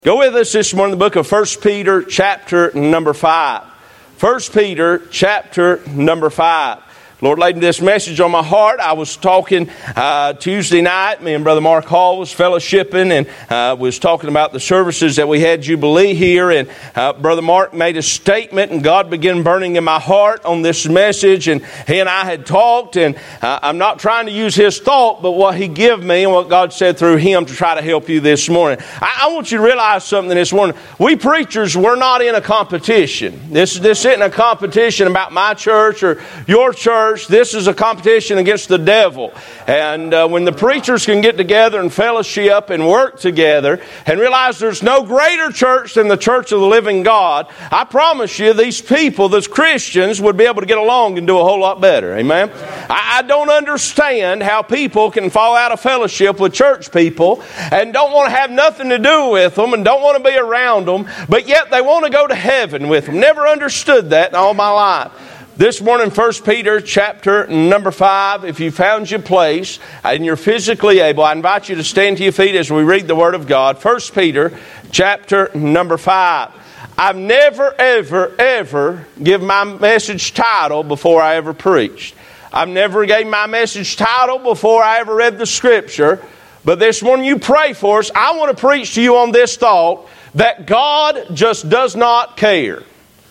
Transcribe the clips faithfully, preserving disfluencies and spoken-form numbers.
Go with us this morning in the book of First Peter chapter number five. First Peter chapter number five. Lord laid this message on my heart. I was talking uh, Tuesday night. Me and Brother Mark Hall was fellowshipping and uh, was talking about the services that we had Jubilee here. And uh, Brother Mark made a statement and God began burning in my heart on this message. And he and I had talked, and uh, I'm not trying to use his thought, but what he gave me and what God said through him to try to help you this morning. I, I want you to realize something this morning. We preachers, we're not in a competition. This, this isn't a competition about my church or your church. This is a competition against the devil. And uh, when the preachers can get together and fellowship and work together and realize there's no greater church than the church of the living God, I promise you these people, these Christians, would be able to get along and do a whole lot better. Amen? I, I don't understand how people can fall out of fellowship with church people and don't want to have nothing to do with them and don't want to be around them, but yet they want to go to heaven with them. Never understood that in all my life. This morning, First Peter chapter number five, if you found your place and you're physically able, I invite you to stand to your feet as we read the Word of God. First Peter chapter number five. I've never, ever, ever give my message title before I ever preached. I've never gave my message title before I ever read the Scripture. But this morning you pray for us. I want to preach to you on this thought that God just does not care.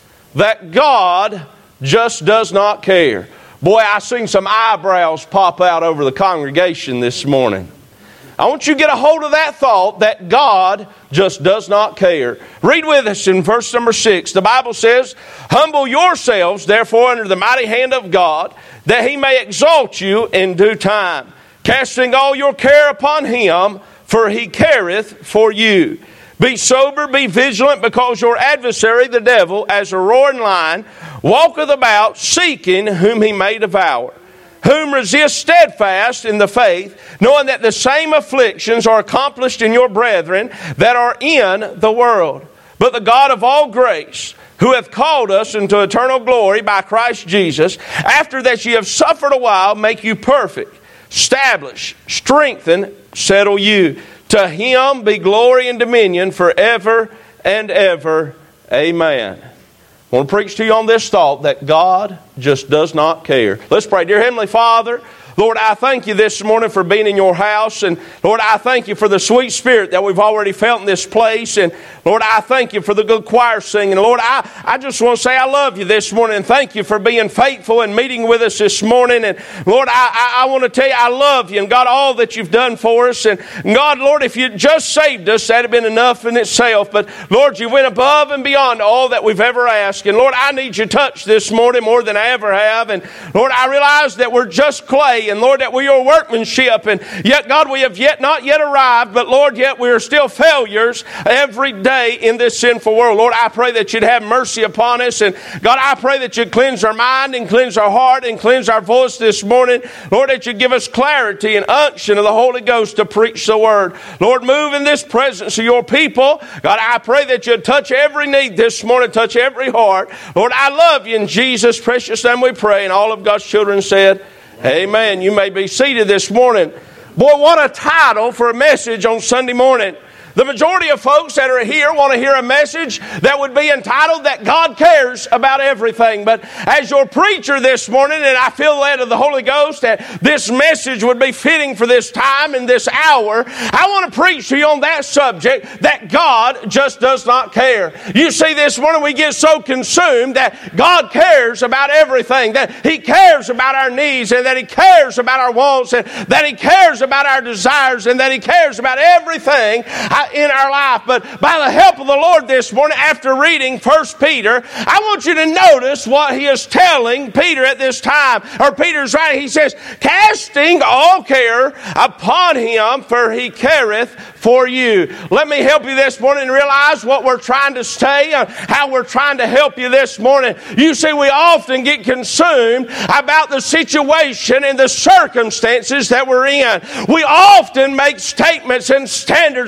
That God just does not care. Boy, I seen some eyebrows pop out over the congregation this morning. I want you to get a hold of that thought that God just does not care. Read with us in verse number six. The Bible says, "Humble yourselves, therefore, under the mighty hand of God, that He may exalt you in due time, casting all your care upon Him, for He careth for you. Be sober, be vigilant, because your adversary, the devil, as a roaring lion, walketh about, seeking whom he may devour. Whom resist steadfast in the faith, knowing that the same afflictions are accomplished in your brethren that are in the world. But the God of all grace, who hath called us into eternal glory by Christ Jesus, after that ye have suffered a while, make you perfect, establish, strengthen, settle you. To Him be glory and dominion forever and ever. Amen." I want to preach to you on this thought that God just does not care. Let's pray. Dear Heavenly Father, Lord, I thank you this morning for being in your house. And Lord, I thank you for the sweet spirit that we've already felt in this place. And Lord, I thank you for the good choir singing. Lord, I, I just want to say I love you this morning. And thank you for being faithful and meeting with us this morning. And Lord, I, I, I want to tell you I love you and God, all that you've done for us. And God, Lord, if you just saved us, that'd have been enough in itself. But Lord, you went above and beyond all that we've ever asked. And Lord, I need your touch this morning more than I ever have. And Lord, I realize that we're just clay. And Lord, that we are workmanship, and yet, God, we have yet not yet arrived, but Lord, yet we are still failures every day in this sinful world. Lord, I pray that you'd have mercy upon us, and God, I pray that you'd cleanse our mind and cleanse our heart and cleanse our voice this morning. Lord, that you'd give us clarity and unction of the Holy Ghost to preach the Word. Lord, move in this presence of your people. God, I pray that you'd touch every need this morning, touch every heart. Lord, I love you in Jesus' precious name we pray, and all of God's children said, amen. You may be seated this morning. Boy, what a title for a message on Sunday morning. The majority of folks that are here want to hear a message that would be entitled that God cares about everything. But as your preacher this morning, and I feel led of the Holy Ghost that this message would be fitting for this time and this hour, I want to preach to you on that subject, that God just does not care. You see, this morning we get so consumed that God cares about everything, that He cares about our needs, and that He cares about our wants, and that He cares about our desires, and that He cares about everything in our life. But by the help of the Lord this morning, after reading First Peter, I want you to notice what he is telling Peter at this time. Or Peter's writing, he says, casting all care upon him, for he careth for you. Let me help you this morning and realize what we're trying to say, uh, how we're trying to help you this morning. You see, we often get consumed about the situation and the circumstances that we're in. We often make statements and standards. Now,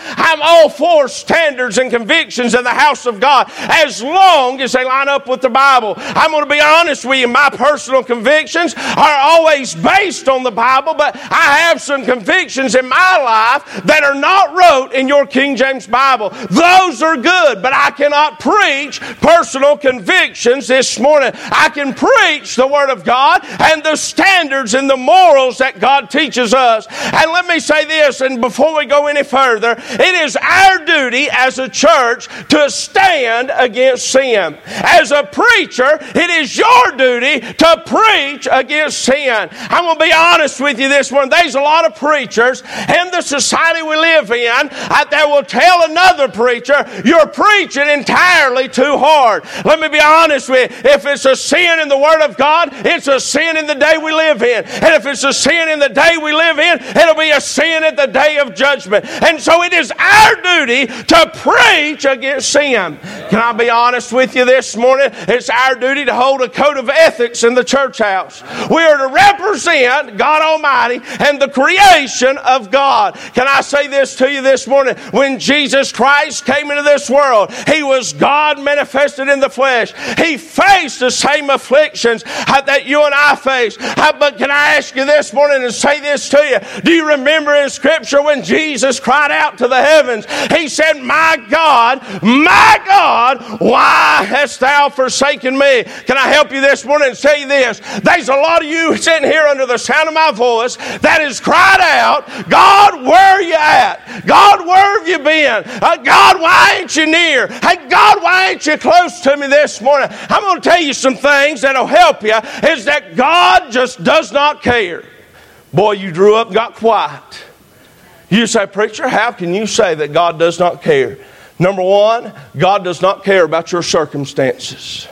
I'm all for standards and convictions in the house of God as long as they line up with the Bible. I'm going to be honest with you. My personal convictions are always based on the Bible, but I have some convictions in my life that are not wrote in your King James Bible. Those are good, but I cannot preach personal convictions this morning. I can preach the Word of God and the standards and the morals that God teaches us. And let me say this, and before we go any further, it is our duty as a church to stand against sin. As a preacher, it is your duty to preach against sin. I'm going to be honest with you this morning. There's a lot of preachers in the society we live in uh, that will tell another preacher, you're preaching entirely too hard. Let me be honest with you. If it's a sin in the Word of God, it's a sin in the day we live in. And if it's a sin in the day we live in, it'll be a sin at the day of judgment. And so it is our duty to preach against sin. Can I be honest with you this morning? It's our duty to hold a code of ethics in the church house. We are to represent God Almighty and the creation of God. Can I say this to you this morning? When Jesus Christ came into this world, He was God manifested in the flesh. He faced the same afflictions that you and I face. But can I ask you this morning and say this to you? Do you remember in Scripture when Jesus cried out to the heavens? He said, my God, my God, why hast thou forsaken me? Can I help you this morning and say this? There's a lot of you sitting here under the sound of my voice that has cried out, God, where are you at? God, where have you been? Uh, God, why ain't you near? Hey, God, why ain't you close to me this morning? I'm going to tell you some things that'll help you, is that God just does not care. Boy, you drew up and got quiet. You say, preacher, how can you say that God does not care? Number one, God does not care about your circumstances.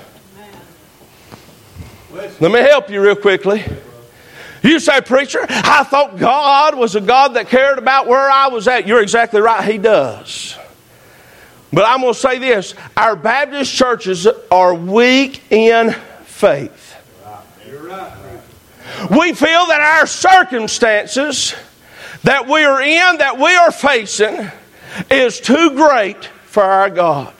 Let me help you real quickly. You say, preacher, I thought God was a God that cared about where I was at. You're exactly right, He does. But I'm going to say this. Our Baptist churches are weak in faith. We feel that our circumstances that we are in, that we are facing, is too great for our God.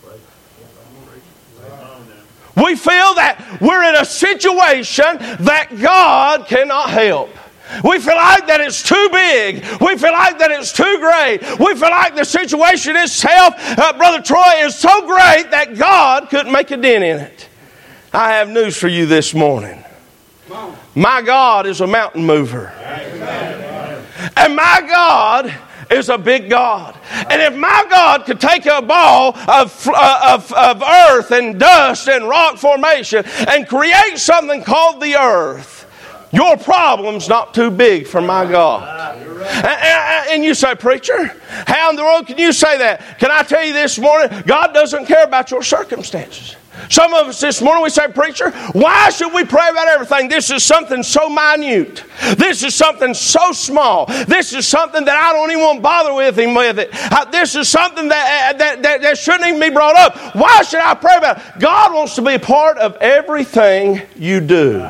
We feel that we're in a situation that God cannot help. We feel like that it's too big. We feel like that it's too great. We feel like the situation itself, uh, Brother Troy, is so great that God couldn't make a dent in it. I have news for you this morning. My God is a mountain mover. And my God is a big God. And if my God could take a ball of, of, of earth and dust and rock formation and create something called the earth, your problem's not too big for my God. And, and, and you say, preacher, how in the world can you say that? Can I tell you this morning, God doesn't care about your circumstances. Some of us this morning, we say, preacher, why should we pray about everything? This is something so minute. This is something so small. This is something that I don't even want to bother with him with it. Uh, this is something that, uh, that, that, that shouldn't even be brought up. Why should I pray about it? God wants to be a part of everything you do.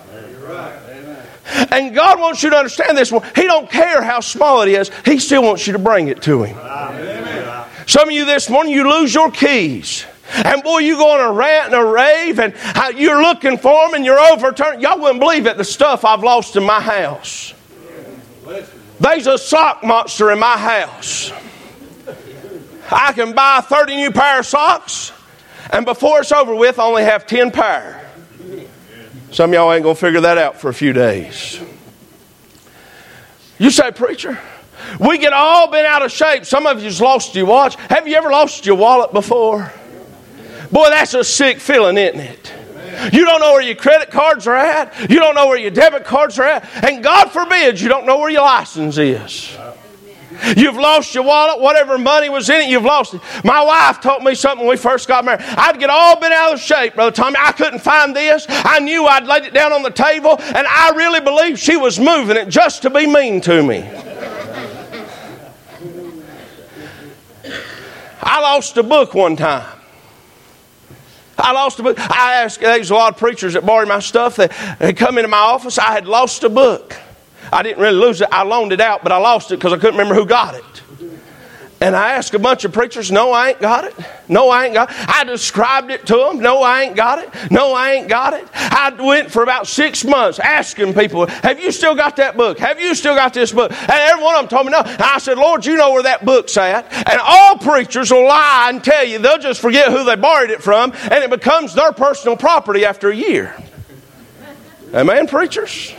And God wants you to understand this one. He don't care how small it is. He still wants you to bring it to Him. Amen. Some of you this morning, you lose your keys. And boy, you go on a rant and a rave, and you're looking for them, and you're overturned. Y'all wouldn't believe it, the stuff I've lost in my house. There's a sock monster in my house. I can buy a thirty new pair of socks, and before it's over with, I only have ten pair. Some of y'all ain't going to figure that out for a few days. You say, preacher, we get all been out of shape. Some of you's lost your watch. Have you ever lost your wallet before? Boy, that's a sick feeling, isn't it? You don't know where your credit cards are at. You don't know where your debit cards are at. And God forbid you don't know where your license is. You've lost your wallet. Whatever money was in it, you've lost it. My wife taught me something when we first got married. I'd get all bent out of shape, Brother Tommy. I couldn't find this. I knew I'd laid it down on the table, and I really believed she was moving it just to be mean to me. I lost a book one time. I lost a book. I asked, there's a lot of preachers that borrowed my stuff. They, they come into my office. I had lost a book. I didn't really lose it. I loaned it out, but I lost it because I couldn't remember who got it. And I asked a bunch of preachers, no, I ain't got it. No, I ain't got it. I described it to them. No, I ain't got it. No, I ain't got it. I went for about six months asking people, have you still got that book? Have you still got this book? And every one of them told me no. And I said, Lord, you know where that book's at. And all preachers will lie and tell you. They'll just forget who they borrowed it from, and it becomes their personal property after a year. Amen, preachers?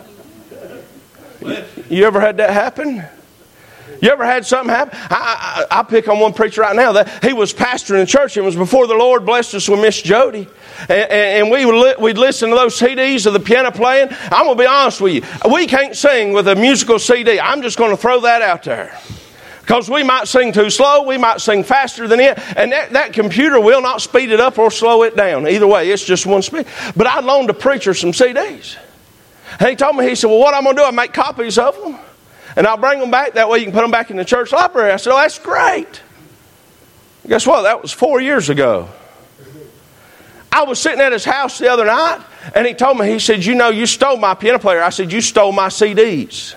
You ever had that happen? You ever had something happen? I, I, I pick on one preacher right now that he was pastoring a church. It was before the Lord blessed us with Miss Jody. And, and we would li- we'd listen to those C Ds of the piano playing. I'm going to be honest with you. We can't sing with a musical C D. I'm just going to throw that out there. Because we might sing too slow. We might sing faster than it. And that, that computer will not speed it up or slow it down. Either way, it's just one speed. But I loaned a preacher some C Ds. And he told me, he said, well, what I'm going to do, I'll make copies of them. And I'll bring them back. That way you can put them back in the church library. I said, oh, that's great. Guess what? That was four years ago. I was sitting at his house the other night, and he told me, he said, you know, you stole my piano player. I said, you stole my C Ds.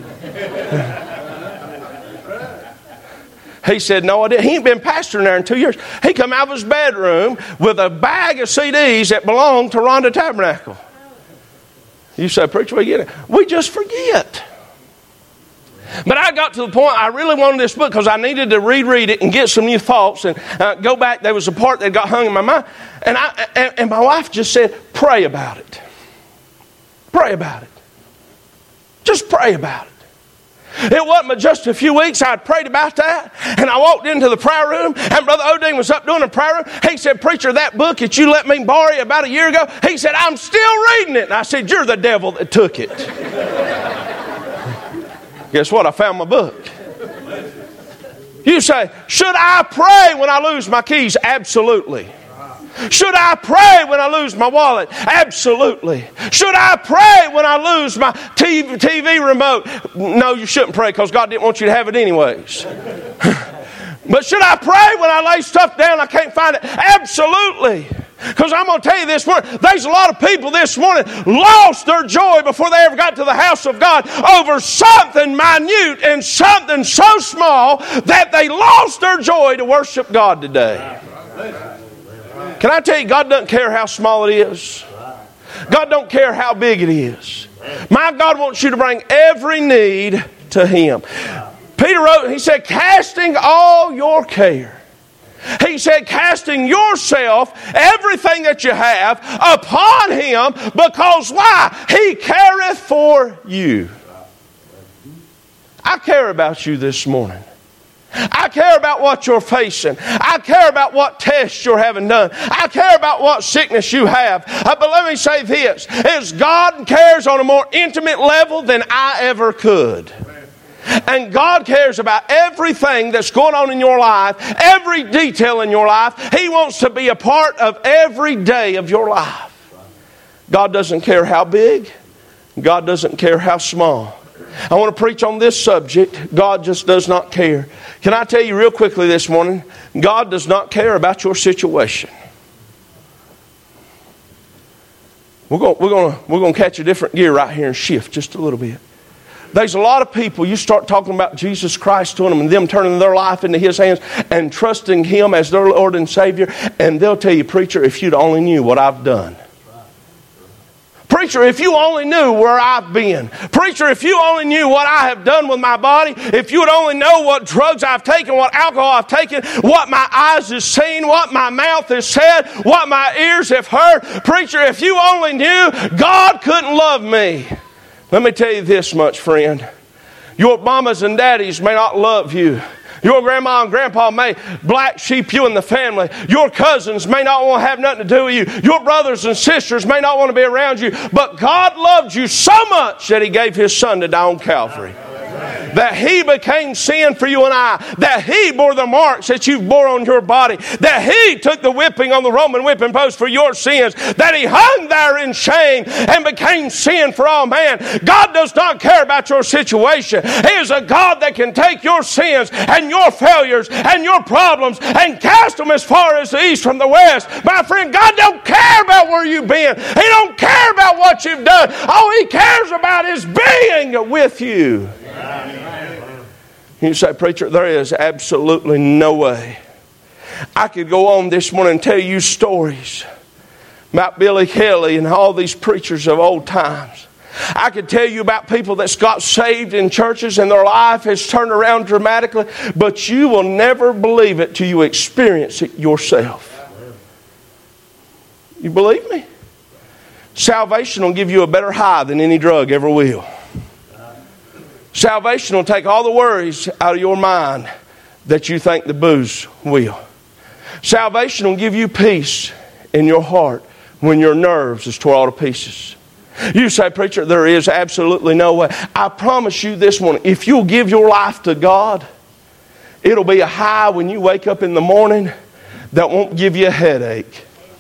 He said, no, I didn't. He ain't been pastoring there in two years. He come out of his bedroom with a bag of C Ds that belonged to Rhonda Tabernacle. You say, preacher, where you get it? We just forget. But I got to the point, I really wanted this book because I needed to reread it and get some new thoughts and uh, go back. There was a part that got hung in my mind. And, I, and, and my wife just said, pray about it. Pray about it. Just pray about it. It wasn't but just a few weeks I had prayed about that. And I walked into the prayer room, and Brother Odin was up doing the prayer room. He said, preacher, that book that you let me borrow about a year ago, he said, I'm still reading it. And I said, you're the devil that took it. Guess what? I found my book. You say, should I pray when I lose my keys? Absolutely. Should I pray when I lose my wallet? Absolutely. Should I pray when I lose my T V, T V remote? No, you shouldn't pray because God didn't want you to have it anyways. But should I pray when I lay stuff down and I can't find it? Absolutely. Because I'm going to tell you this morning, there's a lot of people this morning lost their joy before they ever got to the house of God over something minute and something so small that they lost their joy to worship God today. Can I tell you, God doesn't care how small it is. God don't care how big it is. My God wants you to bring every need to Him. Peter wrote, he said, casting all your care. He said, casting yourself, everything that you have, upon Him, because why? He careth for you. I care about you this morning. I care about what you're facing. I care about what tests you're having done. I care about what sickness you have. Uh, but let me say this, is God cares on a more intimate level than I ever could. And God cares about everything that's going on in your life, every detail in your life. He wants to be a part of every day of your life. God doesn't care how big. God doesn't care how small. I want to preach on this subject. God just does not care. Can I tell you real quickly this morning, God does not care about your situation. We're going, we're going to, we're going to catch a different gear right here and shift just a little bit. There's a lot of people, you start talking about Jesus Christ to them and them turning their life into His hands and trusting Him as their Lord and Savior, and they'll tell you, preacher, if you'd only knew what I've done. Preacher, if you only knew where I've been. Preacher, if you only knew what I have done with my body. If you would only know what drugs I've taken, what alcohol I've taken, what my eyes have seen, what my mouth has said, what my ears have heard. Preacher, if you only knew, God couldn't love me. Let me tell you this much, friend. Your mamas and daddies may not love you. Your grandma and grandpa may black sheep you in the family. Your cousins may not want to have nothing to do with you. Your brothers and sisters may not want to be around you. But God loved you so much that He gave His Son to die on Calvary. That He became sin for you and I. That He bore the marks that you bore on your body. That He took the whipping on the Roman whipping post for your sins. That He hung there in shame and became sin for all man. God does not care about your situation. He is a God that can take your sins and your failures and your problems and cast them as far as the east from the west. My friend, God don't care about where you've been. He don't care about what you've done. All He cares about is being with you. You say, preacher, there is absolutely no way. I could go on this morning and tell you stories about Billy Kelly and all these preachers of old times. I could tell you about people that's got saved in churches and their life has turned around dramatically, but you will never believe it till you experience it yourself. You believe me? Salvation will give you a better high than any drug ever will. Salvation will take all the worries out of your mind that you think the booze will. Salvation will give you peace in your heart when your nerves is tore all to pieces. You say, preacher, there is absolutely no way. I promise you this morning, if you'll give your life to God, it'll be a high when you wake up in the morning that won't give you a headache.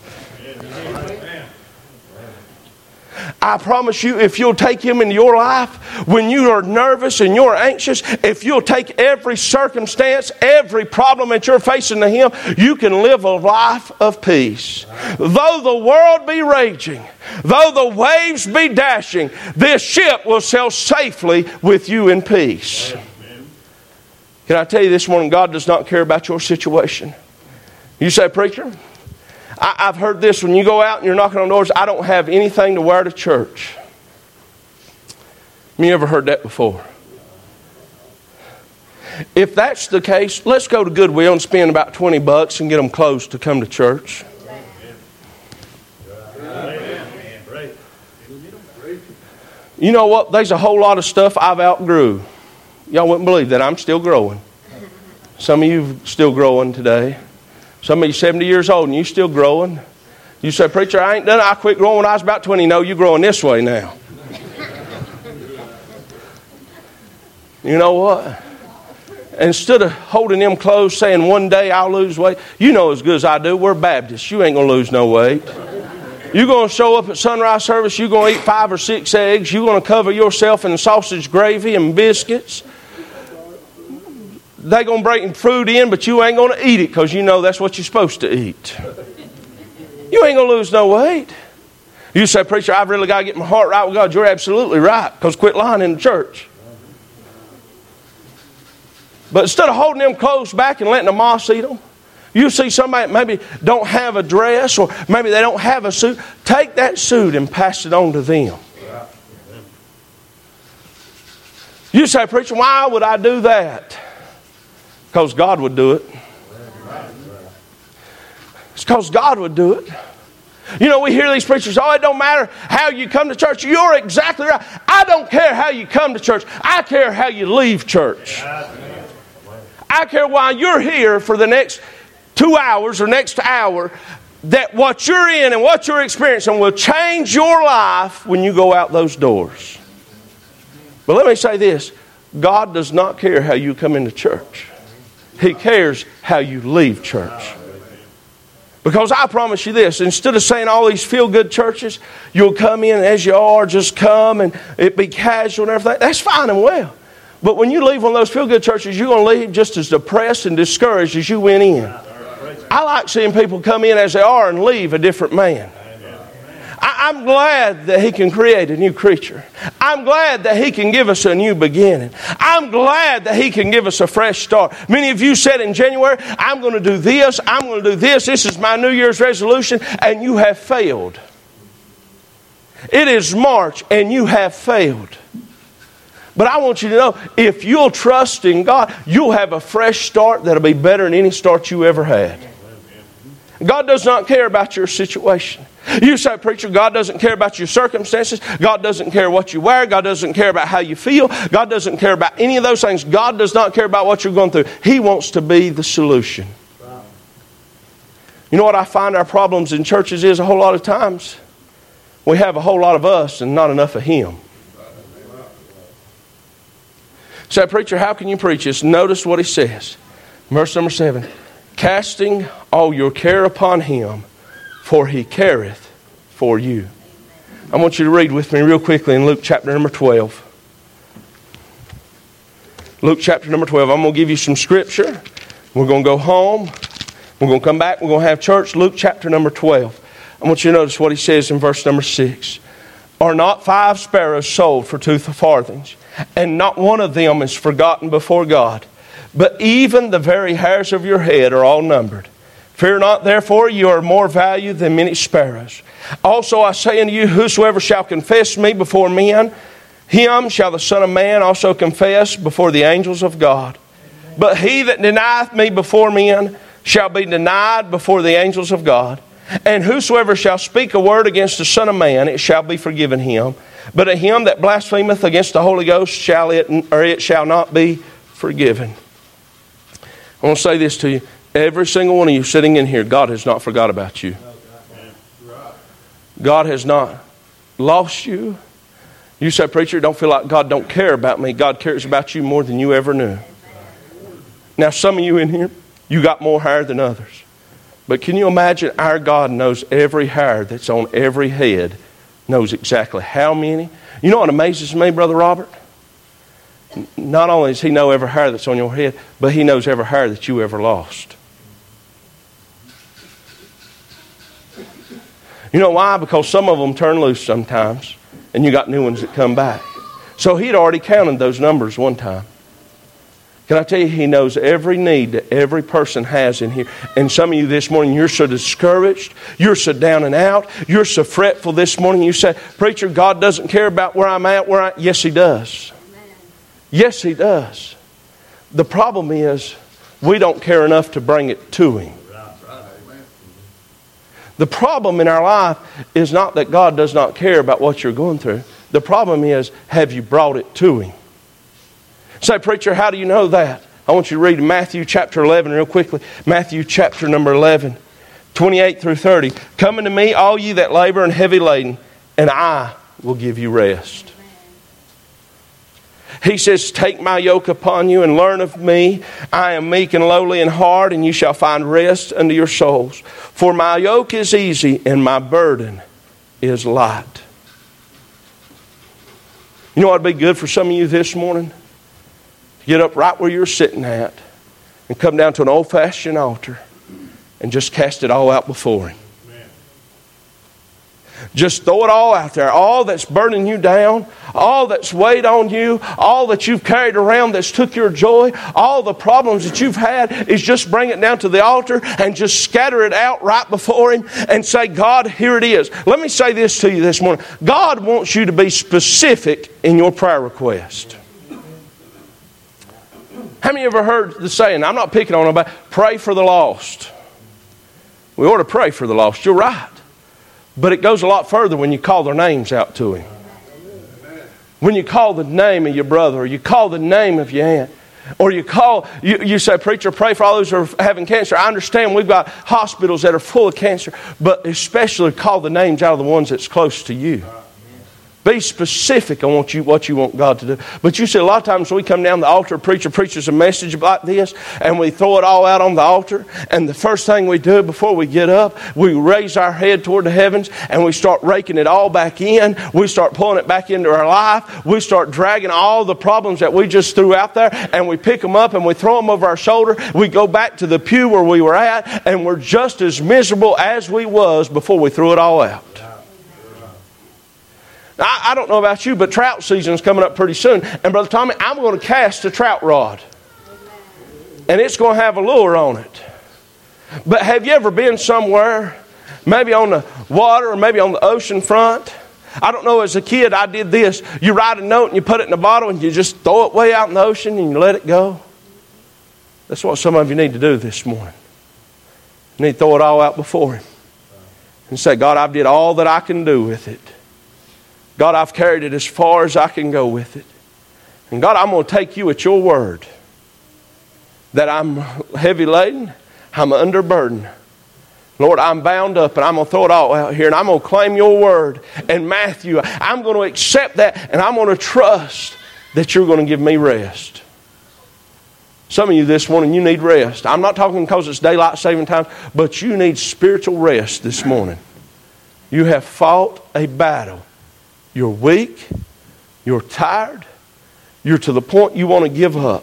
I promise you, if you'll take Him into your life, when you are nervous and you're anxious, if you'll take every circumstance, every problem that you're facing to Him, you can live a life of peace. Though the world be raging, though the waves be dashing, this ship will sail safely with you in peace. Can I tell you this morning, God does not care about your situation. You say, preacher, I, I've heard this when you go out and you're knocking on doors, I don't have anything to wear to church. You ever heard that before? If that's the case, let's go to Goodwill and spend about twenty bucks and get them clothes to come to church. You know what? There's a whole lot of stuff I've outgrew. Y'all wouldn't believe that. I'm still growing. Some of you still growing today. Some of you seventy years old and you still growing. You say, preacher, I ain't done it. I quit growing when I was about twenty. No, you're growing this way now. You know what? Instead of holding them close saying one day I'll lose weight, you know as good as I do, we're Baptists. You ain't going to lose no weight. You're going to show up at sunrise service, you're going to eat five or six eggs, you're going to cover yourself in sausage gravy and biscuits. They're going to bring fruit in, but you ain't going to eat it because you know that's what you're supposed to eat. You ain't going to lose no weight. You say, preacher, I've really got to get my heart right with God. You're absolutely right, because quit lying in the church. But instead of holding them clothes back and letting the moss eat them, you see somebody that maybe don't have a dress or maybe they don't have a suit, take that suit and pass it on to them. You say, preacher, why would I do that? Because God would do it. It's because God would do it. You know, we hear these preachers, oh, it don't matter how you come to church. You're exactly right. I don't care how you come to church. I care how you leave church. I care why you're here for the next two hours or next hour, that what you're in and what you're experiencing will change your life when you go out those doors. But let me say this. God does not care how you come into church. He cares how you leave church. Because I promise you this, instead of saying all these feel-good churches, you'll come in as you are, just come and it be casual and everything. That's fine and well. But when you leave one of those feel-good churches, you're going to leave just as depressed and discouraged as you went in. I like seeing people come in as they are and leave a different man. I, I'm glad that He can create a new creature. I'm glad that He can give us a new beginning. I'm glad that He can give us a fresh start. Many of you said in January, I'm going to do this, I'm going to do this, this is my New Year's resolution, and you have failed. It is March and you have failed. But I want you to know, if you'll trust in God, you'll have a fresh start that'll be better than any start you ever had. God does not care about your situation. You say, preacher, God doesn't care about your circumstances. God doesn't care what you wear. God doesn't care about how you feel. God doesn't care about any of those things. God does not care about what you're going through. He wants to be the solution. You know what I find our problems in churches is a whole lot of times? We have a whole lot of us and not enough of Him. Say, preacher, how can you preach this? Notice what he says. Verse number seven. Casting all your care upon Him, for He careth for you. I want you to read with me real quickly in Luke chapter number twelve. Luke chapter number twelve. I'm going to give you some scripture. We're going to go home. We're going to come back. We're going to have church. Luke chapter number twelve. I want you to notice what he says in verse number six. Are not five sparrows sold for two farthings? And not one of them is forgotten before God. But even the very hairs of your head are all numbered. Fear not, therefore, you are more valued than many sparrows. Also I say unto you, whosoever shall confess me before men, him shall the Son of Man also confess before the angels of God. But he that denieth me before men shall be denied before the angels of God. And whosoever shall speak a word against the Son of Man, it shall be forgiven him. But at him that blasphemeth against the Holy Ghost shall it, or it shall not be forgiven. I want to say this to you. Every single one of you sitting in here, God has not forgot about you. God has not lost you. You say, preacher, don't feel like God don't care about me. God cares about you more than you ever knew. Now, some of you in here, you got more hair than others. But can you imagine our God knows every hair that's on every head, knows exactly how many. You know what amazes me, Brother Robert? Not only does He know every hair that's on your head, but He knows every hair that you ever lost. You know why? Because some of them turn loose sometimes, and you got new ones that come back. So He'd already counted those numbers one time. Can I tell you, He knows every need that every person has in here. And some of you this morning, you're so discouraged. You're so down and out. You're so fretful this morning. You say, preacher, God doesn't care about where I'm at. Where I... Yes, He does. Yes, He does. The problem is, we don't care enough to bring it to Him. The problem in our life is not that God does not care about what you're going through. The problem is, have you brought it to Him? Say, preacher, how do you know that? I want you to read Matthew chapter eleven real quickly. Matthew chapter number eleven, twenty-eight through thirty. Come unto me, all ye that labor and heavy laden, and I will give you rest. He says, take my yoke upon you and learn of me. I am meek and lowly in heart, and you shall find rest unto your souls. For my yoke is easy and my burden is light. You know what would be good for some of you this morning? Get up right where you're sitting at and come down to an old-fashioned altar and just cast it all out before Him. Just throw it all out there. All that's burning you down, all that's weighed on you, all that you've carried around that's took your joy, all the problems that you've had, is just bring it down to the altar and just scatter it out right before Him and say, God, here it is. Let me say this to you this morning. God wants you to be specific in your prayer request. How many of you ever heard the saying, I'm not picking on nobody, pray for the lost? We ought to pray for the lost. You're right. But it goes a lot further when you call their names out to Him. When you call the name of your brother, or you call the name of your aunt, or you call, you, you say, preacher, pray for all those who are having cancer. I understand we've got hospitals that are full of cancer, but especially call the names out of the ones that's close to you. Be specific on what you, what you want God to do. But you see, a lot of times we come down the altar, preacher preaches a message like this, and we throw it all out on the altar. And the first thing we do before we get up, we raise our head toward the heavens, and we start raking it all back in. We start pulling it back into our life. We start dragging all the problems that we just threw out there, and we pick them up and we throw them over our shoulder. We go back to the pew where we were at, and we're just as miserable as we was before we threw it all out. I, I don't know about you, but trout season is coming up pretty soon. And Brother Tommy, I'm going to cast a trout rod. And it's going to have a lure on it. But have you ever been somewhere, maybe on the water or maybe on the ocean front? I don't know, as a kid I did this. You write a note and you put it in a bottle and you just throw it way out in the ocean and you let it go. That's what some of you need to do this morning. You need to throw it all out before Him. And say, God, I've did all that I can do with it. God, I've carried it as far as I can go with it. And God, I'm going to take you at your word. That I'm heavy laden, I'm underburdened. Lord, I'm bound up and I'm going to throw it all out here and I'm going to claim your word. And Matthew, I'm going to accept that and I'm going to trust that you're going to give me rest. Some of you this morning, you need rest. I'm not talking because it's daylight saving time, but you need spiritual rest this morning. You have fought a battle. You're weak. You're tired. You're to the point you want to give up.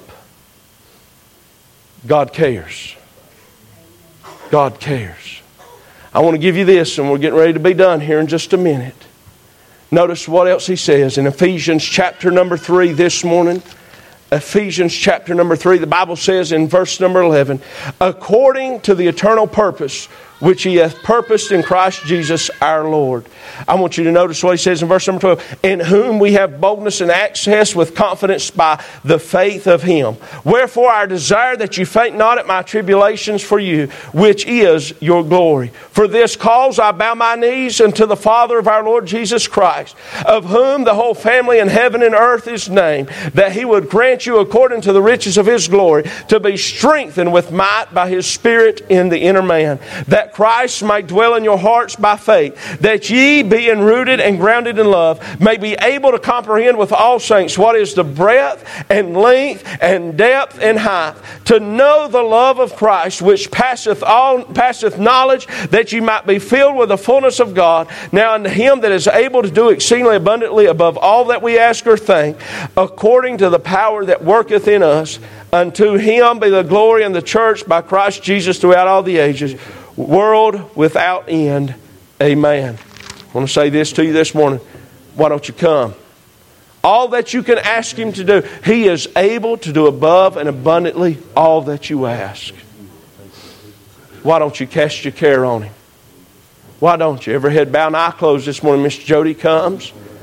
God cares. God cares. I want to give you this, and we're getting ready to be done here in just a minute. Notice what else he says in Ephesians chapter number three this morning. Ephesians chapter number three, the Bible says in verse number eleven, according to the eternal purpose which He hath purposed in Christ Jesus our Lord. I want you to notice what He says in verse number twelve. In whom we have boldness and access with confidence by the faith of Him. Wherefore I desire that you faint not at my tribulations for you, which is your glory. For this cause I bow my knees unto the Father of our Lord Jesus Christ, of whom the whole family in heaven and earth is named, that He would grant you according to the riches of His glory, to be strengthened with might by His Spirit in the inner man, that Christ might dwell in your hearts by faith, that ye, being rooted and grounded in love, may be able to comprehend with all saints what is the breadth and length and depth and height, to know the love of Christ, which passeth all passeth knowledge, that ye might be filled with the fullness of God. Now unto Him that is able to do exceedingly abundantly above all that we ask or think, according to the power that worketh in us, unto Him be the glory in the church by Christ Jesus throughout all the ages, world without end. Amen. I want to say this to you this morning. Why don't you come? All that you can ask Him to do, He is able to do above and abundantly all that you ask. Why don't you cast your care on Him? Why don't you? Every head bowed and eye closed this morning. Miss Jody comes.